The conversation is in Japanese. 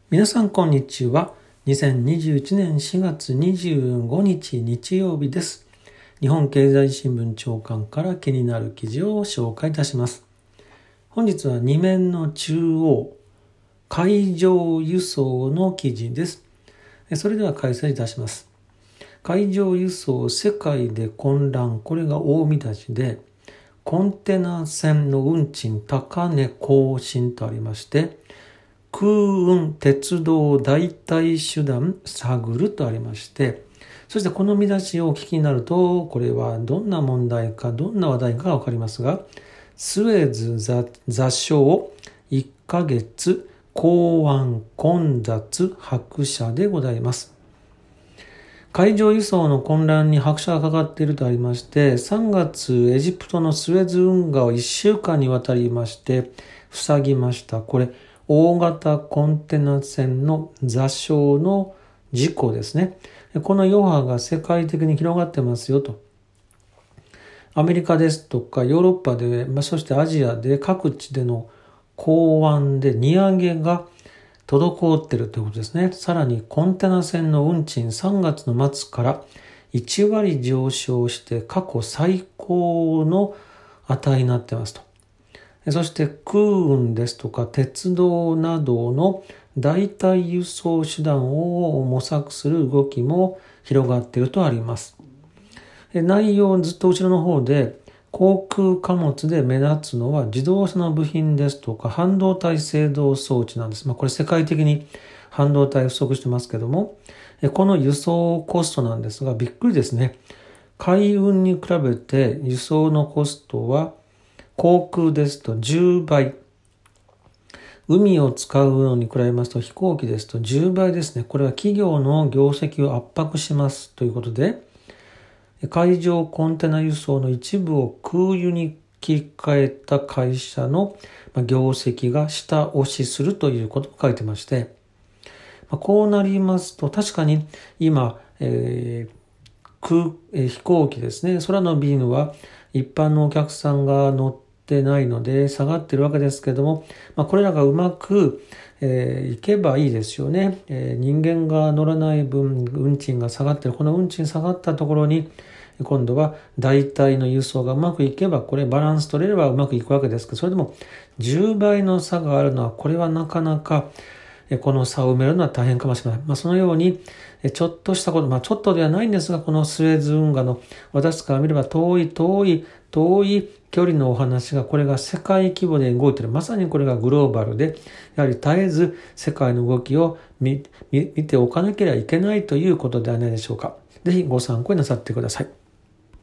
皆さんこんにちは。2021年4月25日日曜日です。日本経済新聞長官から気になる記事を紹介いたします。本日は2面の中央、海上輸送の記事です。それでは解説いたします。海上輸送世界で混乱、これが大見出しで、コンテナ船の運賃高値更新とありまして、空運鉄道代替手段探るとありまして、そしてこの見出しをお聞きになると、これはどんな問題か、どんな話題かわかりますが、スエズ座礁1ヶ月港湾混雑拍車でございます。海上輸送の混乱に拍車がかかっているとありまして、3月エジプトのスエズ運河を1週間にわたりまして塞ぎました。これ大型コンテナ船の座礁の事故ですね。この余波が世界的に広がってますよと。アメリカですとかヨーロッパで、そしてアジアで各地での港湾で荷上げが滞っているということですね。さらにコンテナ船の運賃3月の末から1割上昇して過去最高の値になっていますと。そして空運ですとか鉄道などの代替輸送手段を模索する動きも広がっているとあります。内容ずっと後ろの方で航空貨物で目立つのは自動車の部品ですとか半導体製造装置なんです。これ世界的に半導体不足してますけども、この輸送コストなんですがびっくりですね。海運に比べて輸送のコストは航空ですと10倍。海を使うのに比べますと飛行機ですと10倍ですね。これは企業の業績を圧迫しますということで、海上コンテナ輸送の一部を空輸に切り替えた会社の業績が下押しするということを書いてまして、こうなりますと確かに今、飛行機ですね、空の便は一般のお客さんが乗ってないので下がってるわけですけども、これらがうまくいけばいいですよね。人間が乗らない分運賃が下がってる。この運賃下がったところに今度は代替の輸送がうまくいけば、これバランス取れればうまくいくわけですけど、それでも10倍の差があるのは、これはなかなかこの差を埋めるのは大変かもしれない。そのようにちょっとしたこと、ちょっとではないんですが、このスエズ運河の私から見れば遠い距離のお話が、これが世界規模で動いている。まさにこれがグローバルで、やはり絶えず世界の動きを見ておかなければいけないということではないでしょうか。ぜひご参考になさってください。